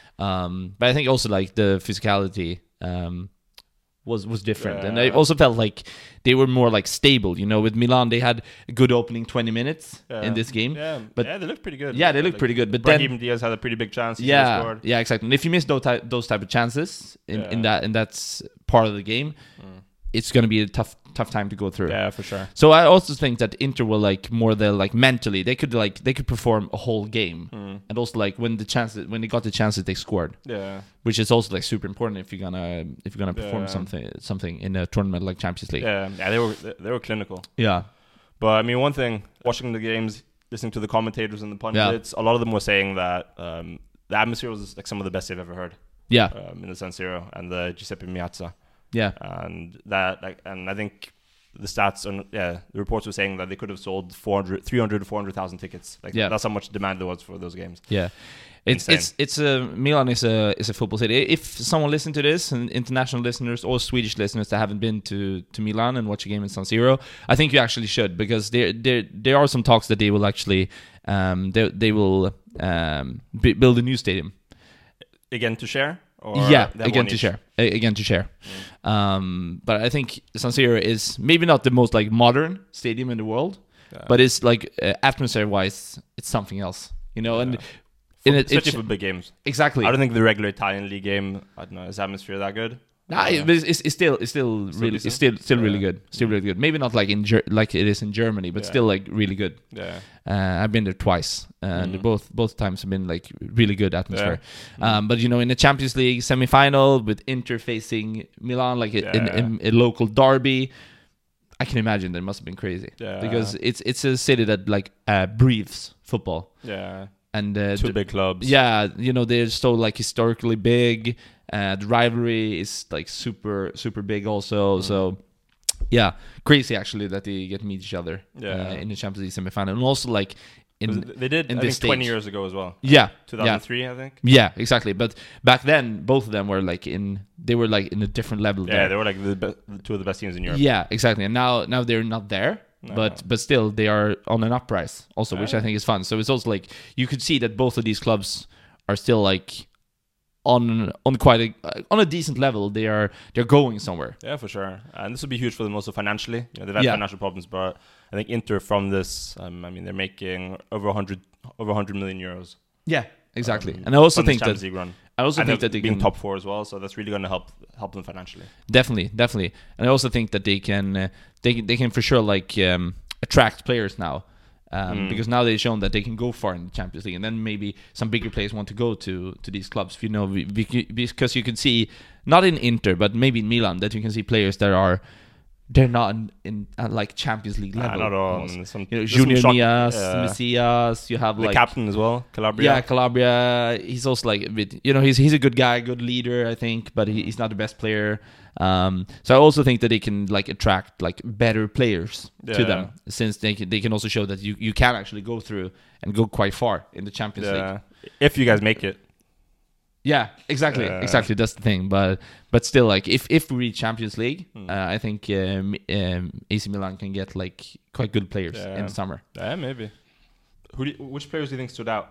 Um, but I think also like the physicality um, was was different, and I Yeah. also felt like they were more like stable. You know, with Milan they had a good opening twenty minutes Yeah. in this game. Yeah, but- yeah, they look pretty good. Yeah, they look Like, pretty good, but then Brahim Diaz had a pretty big chance. He should've yeah, scored. yeah, exactly. And if you miss those type, those type of chances in, in Yeah. that and that's part of the game, Mm. it's gonna be a tough tough time to go through. Yeah, for sure. So I also think that Inter will like more the like mentally they could like they could perform a whole game, Mm. and also like when the chances when they got the chances they scored, Yeah, which is also like super important if you're gonna if you're gonna perform Yeah. something something in a tournament like Champions League. yeah, yeah. They were they, they were clinical. Yeah, But I mean, one thing, watching the games, listening to the commentators and the pundits, a lot of them were saying that um, the atmosphere was like some of the best they've ever heard yeah, um, in the San Siro and the Giuseppe Meazza, yeah, and that like, and I think the stats on yeah the reports were saying that they could have sold four hundred, three hundred to four hundred thousand tickets. Like Yeah. that's how much demand there was for those games. yeah. It's Insane. it's it's a Milan is a is a football city. If someone listened to this, and international listeners or Swedish listeners that haven't been to, to Milan and watch a game in San Siro, I think you actually should, because there there there are some talks that they will actually um they they will um b- build a new stadium. Again to share. Or Yeah, they have again one to each? share, A- again to share. Um, but I think San Siro is maybe not the most like modern stadium in the world, Yeah. but it's like uh, atmosphere wise, it's something else, you know. And Yeah. in For- it, especially it's for big games. exactly. I don't think the regular Italian league game, I don't know, is atmosphere that good? Nah, Uh, but it's, it's, it's still it's still Still really decent? it's still still really Yeah. good, still really good. Maybe not like in Ger- like it is in Germany, but Yeah. still like really good. yeah. Uh, I've been there twice, and Mhm. both both times have been like really good atmosphere. Yeah. Um, but you know, in the Champions League semi-final with Inter facing Milan, like a, in, Yeah. in a local derby, I can imagine that must have been crazy, Yeah. because it's it's a city that like uh, breathes football, Yeah. and uh, Two the- big clubs. yeah, you know, they're so like historically big. Uh, the rivalry is like super super big also. Mm. So yeah, crazy actually that they get to meet each other Yeah. uh, in the Champions League semi-final, and also like in Was- they did, in I this think, twenty stage. years ago as well. yeah two thousand three, I think. yeah exactly. But back then both of them were like in they were like in a different level. Yeah, there. they were like the, be- the two of the best teams in Europe. Yeah, exactly. And now now they're not there. No. But but still they are on an uprise also, which I Yeah. think is fun. So it's also like you could see that both of these clubs are still like on on quite a on a decent level. They are they're going somewhere. Yeah, for sure. And this will be huge for them also financially. You know, they've had Yeah. financial problems, but I think Inter from this, um, I mean, they're making over one hundred over one hundred million euros. Yeah, exactly. um, And I also from this think that Champions League run. I also And think they're that they being can top four as well, so that's really going to help help them financially. definitely definitely. And I also think that they can uh, they they can for sure like um, attract players now. Um, Mm. Because now they've shown that they can go far in the Champions League, and then maybe some bigger players want to go to, to these clubs. You know, be- be- because you can see not in Inter, but maybe in Milan, that you can see players that are they're not in, in at like Champions League Nah, level. not all. almost. And some, You know, there's some Junior shock- Nias, uh, Messias. You have the like captain as well, Calabria. yeah, Calabria. He's also like a bit. You know, he's he's a good guy, good leader, I think, but he, he's not the best player. Um, so I also think that they can like attract like better players to Yeah. them, since they can they can also show that you, you can actually go through and go quite far in the Champions League. Yeah. If you guys make it. Yeah, exactly, Yeah. exactly. That's the thing. But but still, like if if we reach Champions League, Hmm. uh, I think um, um, A C Milan can get like quite good players Yeah. in the summer. Yeah, maybe. Who do you, which players do you think stood out?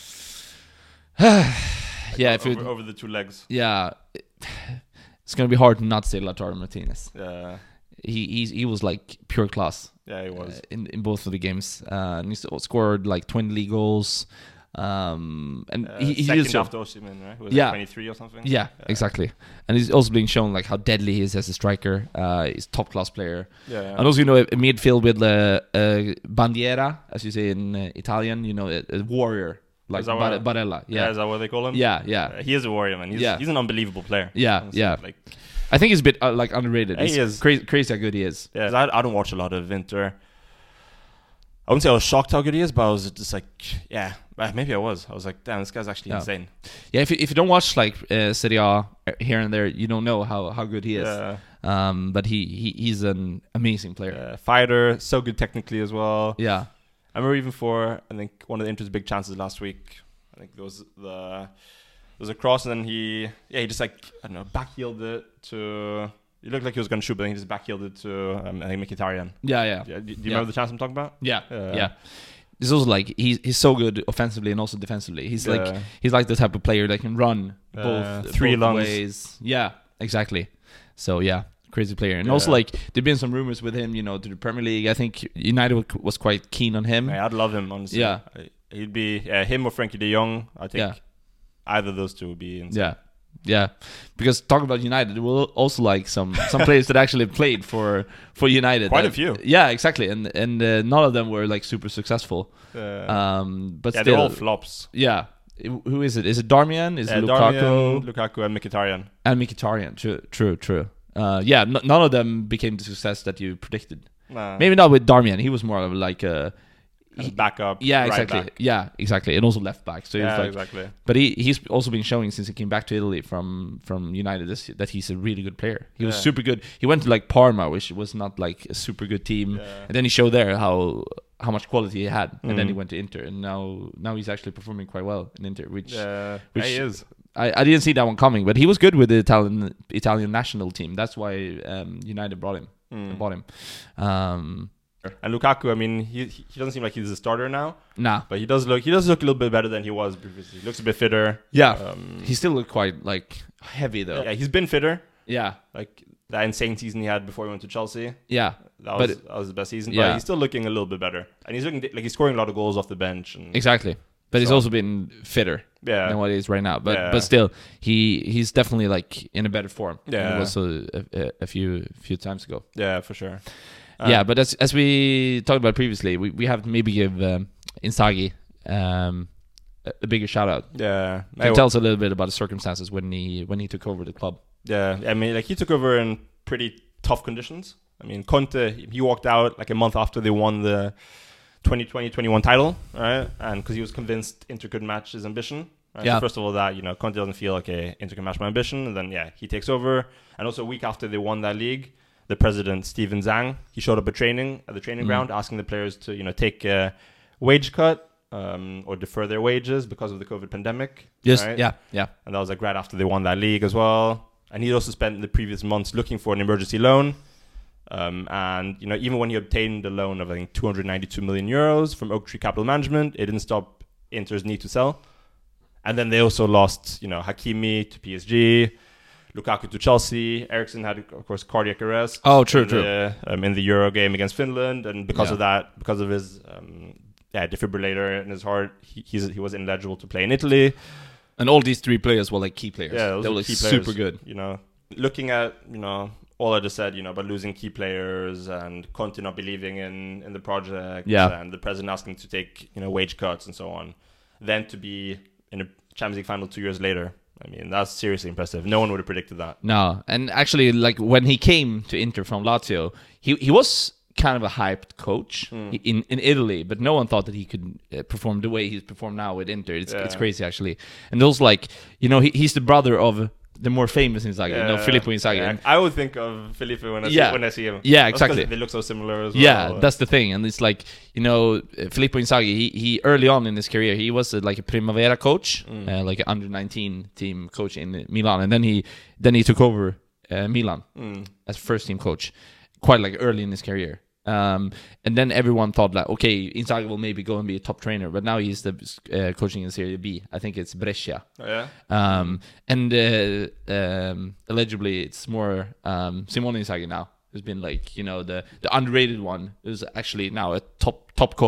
Yeah, if over, you over the two legs. yeah, it's gonna be hard to not say Lautaro Martinez. Yeah, He he's, he was like pure class yeah, he uh, was. in in both of the games. Uh, and he s- scored like twenty league goals. Um, and Uh, he, he second is so, after Osimhen, right? Was Yeah. it twenty-three or something? yeah, exactly. And he's also being shown like how deadly he is as a striker. Uh, he's top class player. Yeah, yeah. And also, you know, a, a midfield with uh, uh, bandiera, as you say in uh, Italian. You know, a, a warrior like Is that Bar- what- Barella. yeah. Yeah, Is that what they call him? yeah, yeah, Uh, he is a warrior, man. He's, Yeah. he's an unbelievable player. yeah, Honestly. yeah. Like, I think he's a bit uh, like underrated. He He's is. crazy, crazy how good he is. yeah, 'cause I, I don't watch a lot of Inter. I wouldn't say I was shocked how good he is, but I was just like, yeah, uh, maybe I was. I was like, damn, this guy's actually Yeah. insane. Yeah, if you, if you don't watch like uh, Serie A here and there, you don't know how, how good he is. Yeah, Um, but he, he he's an amazing player. yeah, fighter, so good technically as well. Yeah, I remember even for I think one of the Inter's big chances last week. I think there was the there was a cross, and then he yeah he just like I don't know backheeled it to. He looked like he was going to shoot, but then he just backheeled it to um, I think Mkhitaryan. yeah, yeah, Yeah, do, do you Yeah. remember the chance I'm talking about? yeah, Yeah. yeah. He's also like he's he's so good offensively and also defensively. He's like Yeah. he's like the type of player that can run both Uh, three both lungs. ways. Yeah, exactly. So yeah, crazy player. And Yeah. also like there've been some rumors with him, you know, to the Premier League. I think United wa- was quite keen on him. Yeah, I'd love him honestly. Yeah. I- he'd be yeah, him or Frankie De Jong. I think Yeah. either of those two would be insane. Yeah, yeah. Because talking about United, we'll also like some some players that actually played for for United. Quite a That- few. Yeah, exactly. And and uh, none of them were like super successful. Uh, Um, but yeah, still, they're all flops. yeah. Who is it? Is it Darmian? Is Yeah, it Lukaku? Darmian, Lukaku, and Mkhitaryan. And Mkhitaryan. True, true, true. Uh, yeah, n- none of them became the success that you predicted. Nah. Maybe not with Darmian. He was more of like a As backup. yeah, right exactly. back. Yeah, exactly. And also left back. So he was Yeah, like, exactly. but he he's also been showing since he came back to Italy from from United this, that he's a really good player. He was Yeah. super good. He went to like Parma, which was not like a super good team, Yeah. and then he showed there how how much quality he had, and then he Mhm. went to Inter, and now now he's actually performing quite well in Inter, which Yeah, which- he is. I, I didn't see that one coming. But he was good with the Italian Italian national team. That's why um, United brought him. Mm. Bought him. Um, And Lukaku, I mean, he he doesn't seem like he's a starter now, nah. but he does look he does look a little bit better than he was previously. He looks a bit fitter. Yeah. Um, He still looked quite like heavy though. yeah, he's been fitter. Yeah. Like that insane season he had before he went to Chelsea. Yeah. That But was that was his best season. yeah. But he's still looking a little bit better, and he's looking like he's scoring a lot of goals off the bench. And Exactly. But he's So- also been fitter yeah, than what he is right now. But Yeah. but still, he he's definitely like in a better form. than Yeah. he was a, a, a few few times ago. yeah, for sure. Uh, yeah, but as as we talked about previously, we, we have to maybe give um, Inzaghi um, a, a bigger shout out. yeah. Can you I- tell us a little bit about the circumstances when he when he took over the club? Yeah, I mean, like he took over in pretty tough conditions. I mean, Conte, he walked out like a month after they won the twenty twenty twenty-one title, right? And because he was convinced Inter could match his ambition. Right? Yeah. So first of all, that you know, Conte doesn't feel like okay, Inter can match my ambition, and then yeah, he takes over. And also a week after they won that league, the president Steven Zhang, he showed up at training at the training Mm. ground, asking the players to you know take a wage cut um, or defer their wages because of the COVID pandemic. Yes, right? yeah, yeah, And that was like right after they won that league as well. And he also spent the previous months looking for an emergency loan. Um, and, you know, even when he obtained a loan of, I think, two hundred ninety-two million euros from Oak Tree Capital Management, it didn't stop Inter's need to sell. And then they also lost, you know, Hakimi to P S G, Lukaku to Chelsea. Eriksen had, of course, cardiac arrest. Oh, true, in true. The, um, in the Euro game against Finland. And because Yeah. of that, because of his um, yeah, defibrillator in his heart, he, he's, he was ineligible to play in Italy. And all these three players were like key players. Yeah, those they were were like key super players. good. You know, looking at, you know, all I just said, you know, about losing key players and Conte not believing in, in the project Yeah. and the president asking to take, you know, wage cuts and so on, then to be in a Champions League final two years later, I mean, that's seriously impressive. No one would have predicted that. No, and actually, like when he came to Inter from Lazio, he he was kind of a hyped coach Mm. in in Italy, but no one thought that he could uh, perform the way he's performed now with Inter. It's it's Yeah. crazy actually, and also like you know he, he's the brother of the more famous Inzaghi, you know, Filippo Inzaghi. Yeah, And- I would think of Felipe when I, Yeah. see, when I see him. Yeah, That's 'cause exactly. They look so similar as well. Yeah, that's the thing, and it's like you know, uh, Filippo Inzaghi. He, he early on in his career, he was uh, like a Primavera coach, Mm. uh, like an under nineteen team coach in Milan, and then he then he took over uh, Milan Mm. as first team coach, quite like early in his career. Um, and then everyone thought like, okay, Inzaghi will maybe go and be a top trainer, but now he's the uh, coaching in Serie B. I think it's Brescia. Oh, yeah? Um, and uh, um, allegedly, it's more um, Simone Inzaghi now, who's been like, you know, the, the underrated one, who's actually now a top top coach.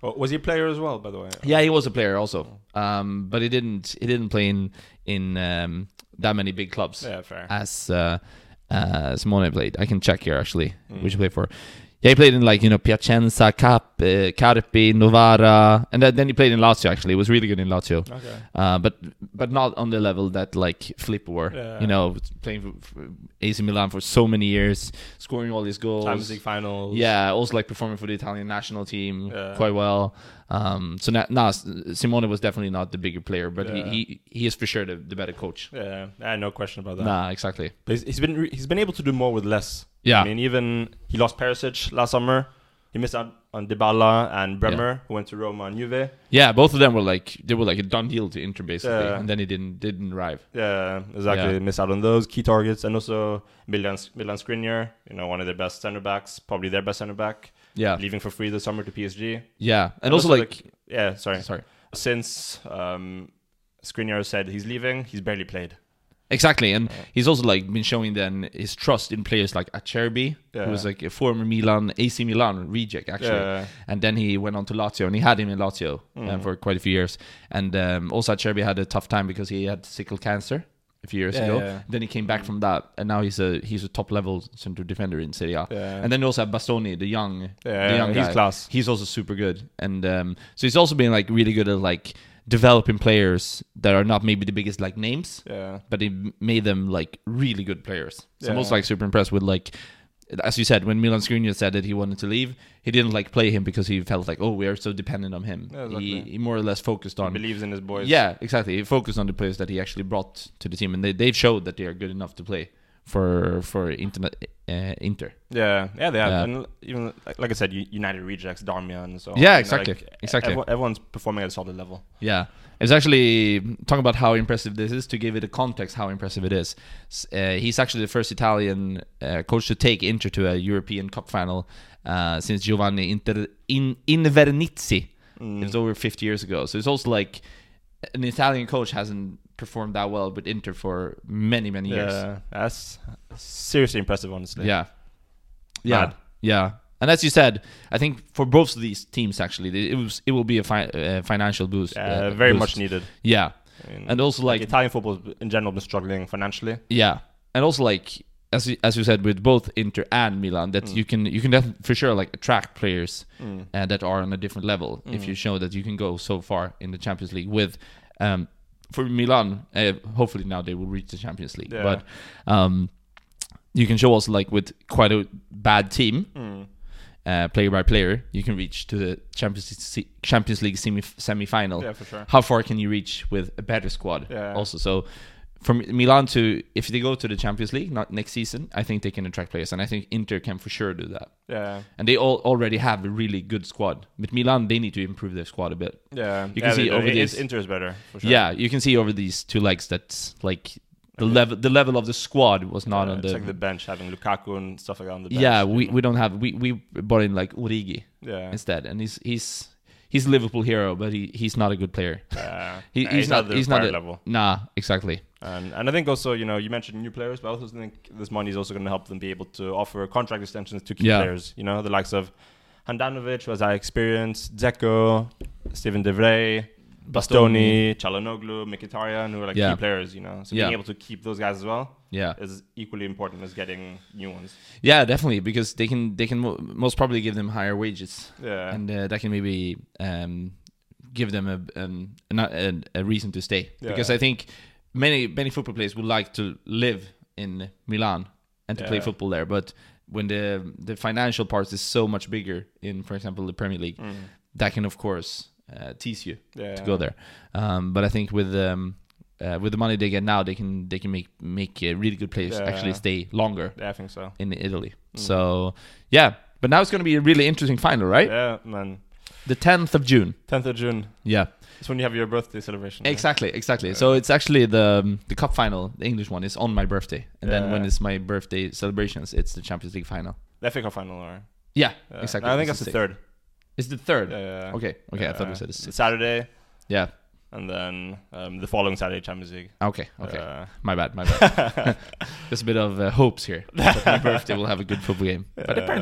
Well, was he a player as well, by the way? Yeah, he was a player also, um, but he didn't he didn't play in in um, that many big clubs Yeah, fair. as uh, uh, Simone played. I can check here actually Mm. which he played for. Yeah, he played in like you know Piacenza, Cap, uh, Carpi, Novara, and then, then he played in Lazio. Actually, he was really good in Lazio, Okay. uh, but but not on the level that like Filippo were. Yeah. You know, playing for, for A C Milan for so many years, scoring all these goals. Champions League finals. Yeah, also like performing for the Italian national team Yeah. quite well. Um, so now, nah, Simone was definitely not the bigger player, but Yeah. he, he he is for sure the, the better coach. Yeah, yeah, no question about that. Nah, exactly. But he's, he's been re- he's been able to do more with less. Yeah. I mean, even he lost Perisic last summer. He missed out on Dybala and Bremer, who went to Roma and Juve. Yeah, both of them were like they were like a done deal to Inter basically, Yeah. and then he didn't didn't arrive. Yeah, exactly. Yeah. Missed out on those key targets, and also Milan Milan Skriniar, you know, one of their best center backs, probably their best center back, Yeah, leaving for free this summer to P S G. yeah, and, also, like, yeah, sorry, sorry, since um, Skriniar said he's leaving, he's barely played. exactly, and Yeah. he's also like been showing then his trust in players like Acerbi, Yeah. who was like a former Milan A C Milan reject actually. Yeah, And then he went on to Lazio, and he had him in Lazio uh, Mm. for quite a few years. And um, also, Acerbi had a tough time because he had sickle cancer a few years Yeah, ago. yeah. Then he came back from that, and now he's a he's a top level center defender in Serie A. yeah, And then you also have Bastoni, the young, yeah, the young he's guy. class. He's also super good, and um, so he's also been like really good at like developing players that are not maybe the biggest like names, Yeah, but he made them like really good players. So I'm Yeah. also like super impressed with like, as you said, when Milan Skriniar said that he wanted to leave, he didn't like play him because he felt like, oh, we are so dependent on him. Yeah, exactly. he, he more or less focused he on, believes in his boys. yeah, exactly. He focused on the players that he actually brought to the team, and they they've showed that they are good enough to play for for internet uh, Inter. yeah, yeah, they have. Yeah. And even like, like I said, U- United rejects Darmian. So Yeah, you know, exactly, like, exactly. everyone- everyone's performing at a solid level. Yeah, it's actually talking about how impressive this is. To give it a context, how impressive it is. S- Uh, he's actually the first Italian uh, coach to take Inter to a European Cup final uh, since Giovanni Inter in Invernizzi. Mm. It was over fifty years ago. So it's also like an Italian coach hasn't performed that well with Inter for many, many years. Yeah, that's seriously impressive, honestly. Yeah, yeah, Mad. yeah. And as you said, I think for both of these teams, actually, they- it was it will be a fi- uh, financial boost. Yeah, uh, very boost. much needed. Yeah, I mean, and also like Italian football in general been struggling financially. yeah, and also like as you, as you said with both Inter and Milan, that Mm. you can you can def- for sure like attract players Mm. uh, that are on a different level if Mm. you show that you can go so far in the Champions League with. Um, for Milan, uh, hopefully now they will reach the Champions League, Yeah. but um, you can show also like with quite a bad team. Mm. Uh, player by player, you can reach to the Champions League, Champions League semi semi-final. Yeah, for sure. How far can you reach with a better squad? Yeah. Also, so from Milan to if they go to the Champions League, not next season, I think they can attract players, and I think Inter can for sure do that. Yeah, And they all already have a really good squad. But Milan, they need to improve their squad a bit. yeah. You can yeah, see they- over it- these- it's Inter is better. For sure. Yeah, you can see over these two legs that like the Okay. level the level of the squad was not Yeah, on it's the. like the bench having Lukaku and stuff like that on the bench. yeah, you we, know. we don't have we we brought in like Origi yeah. instead, and he's he's he's a Liverpool hero, but he he's not a good player. Yeah. He, Yeah, he's, not. the He's not fire a, level. Nah, exactly. And and I think also, you know, you mentioned new players, but I also think this money is also going to help them be able to offer contract extensions to key Yeah. players. You know, the likes of Handanovic, who has high experience, Dzeko, Steven De Vrij, Bastoni, Çalhanoğlu, Mkhitaryan, who are like Yeah. key players. You know, so Yeah. being able to keep those guys as well Yeah, is equally important as getting new ones. yeah, definitely, because they can they can mo- most probably give them higher wages, Yeah, and uh, that can maybe um, give them a, um, a a a reason to stay. Yeah. Because I think many many football players would like to live in Milan and to play Yeah. football there, but when the the financial part is so much bigger in, for example, the Premier League, Mm. that can of course uh, tease you yeah. to go there. Um, but I think with um, uh, with the money they get now, they can they can make make uh, really good players Yeah. actually stay longer Yeah, I think so. in Italy. Mm. So yeah, but now it's going to be a really interesting final, right? Yeah, man. The tenth of June. tenth of June. Yeah, It's when you have your birthday celebration. right? exactly, exactly. So it's actually the um, the cup final, the English one, is on my birthday, and then when Yeah. it's my birthday celebrations, it's the Champions League final. The F A Cup final, or Yeah, yeah. exactly. I think It's that's the sixth. third. It's the third. Yeah, yeah. Okay, okay. I thought we Uh, said it's it's sixth. Saturday, Yeah. and then um, the following Saturday, Champions League. Okay, okay. Uh, My bad, my bad. There's a bit of uh, hopes here that my birthday will have a good football game, but Yeah. apparently not.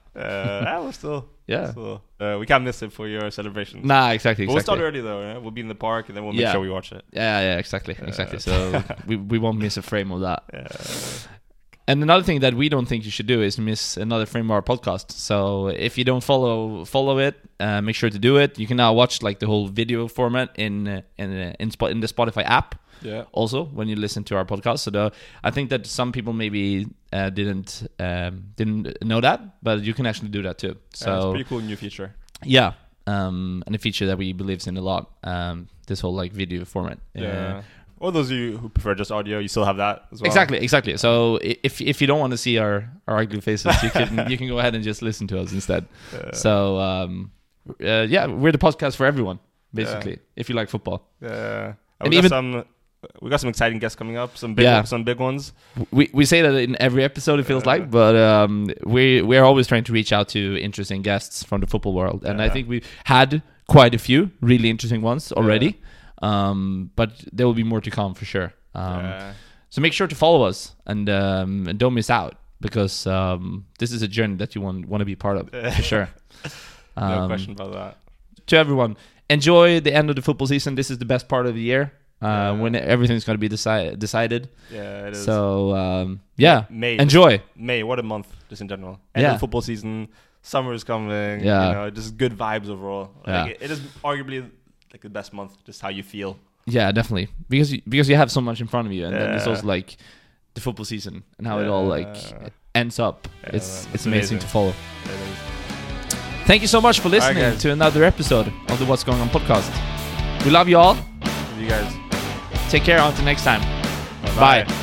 Uh, yeah, we're still. Yeah. Still, uh, we can't miss it for your celebration. Nah, exactly. But we'll exactly. start early though. Yeah? We'll be in the park and then we'll make Yeah. sure we watch it. Yeah, yeah, exactly, exactly. Uh, So we we won't miss a frame of that. Yeah. And another thing that we don't think you should do is miss another frame of our podcast. So if you don't follow follow it, uh, make sure to do it. You can now watch like the whole video format in uh, in uh, in, Sp- in the Spotify app. Yeah. Also, when you listen to our podcast, so the, I think that some people maybe uh, didn't um, didn't know that, but you can actually do that too. So Yeah, it's a pretty cool new feature. yeah, um, and a feature that we believes in a lot. Um, this whole like video format. Yeah. Uh, Or those of you who prefer just audio, you still have that as well. Exactly, exactly. So i- if if you don't want to see our, our ugly faces, you can you can go ahead and just listen to us instead. Yeah. So um, uh, yeah, we're the podcast for everyone, basically. Yeah. If you like football, Yeah. And And we even- got some. We got some exciting guests coming up. Some big, Yeah. some big ones. we we say that in every episode. It feels Yeah. like, but um, we we're always trying to reach out to interesting guests from the football world, and I Yeah. think we've had quite a few really interesting ones already. Um, but there will be more to come for sure. Um, yeah. So make sure to follow us and um, and don't miss out, because um, this is a journey that you want want to be part of for sure. No Um, question about that. To everyone, enjoy the end of the football season. This is the best part of the year, uh, Yeah. when everything's going to be deci- decided. Yeah, it is. So um, yeah, May. enjoy. May. What a month, just in general. End Yeah. of football season. Summer is coming. Yeah. You know, just good vibes overall. Yeah. Like, it, it is arguably like the best month. Just how you feel. Yeah, definitely, because you, because you have so much in front of you, and then there's Yeah. also like the football season and how it all like Yeah. ends up. Yeah, it's man, it's it's amazing amazing. to follow. It is. Thank you so much for listening guys. to another episode of the What's Going On podcast. We love you all. You guys. Take care. Until next time. Bye. Bye.